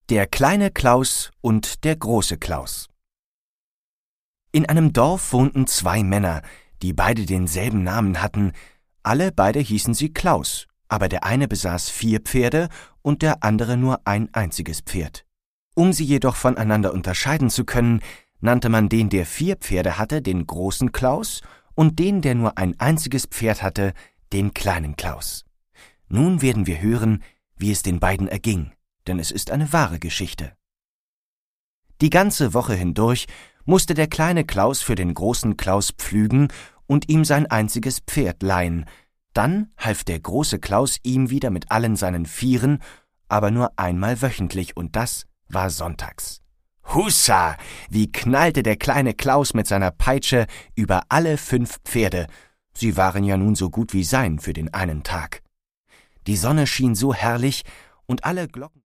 Der kleine Klaus und der große Klaus. In einem Dorf wohnten 2 Männer, die beide denselben Namen hatten. Alle beide hießen sie Klaus, aber der eine besaß 4 Pferde und der andere nur ein einziges Pferd. Um sie jedoch voneinander unterscheiden zu können, nannte man den, der 4 Pferde hatte, den großen Klaus, und den, der nur ein einziges Pferd hatte, den kleinen Klaus. Nun werden wir hören, wie es den beiden erging, denn es ist eine wahre Geschichte. Die ganze Woche hindurch musste der kleine Klaus für den großen Klaus pflügen und ihm sein einziges Pferd leihen. Dann half der große Klaus ihm wieder mit allen seinen Vieren, aber nur einmal wöchentlich, und das war sonntags. Hussa! Wie knallte der kleine Klaus mit seiner Peitsche über alle 5 Pferde. Sie waren ja nun so gut wie sein für den einen Tag. Die Sonne schien so herrlich, und alle Glocken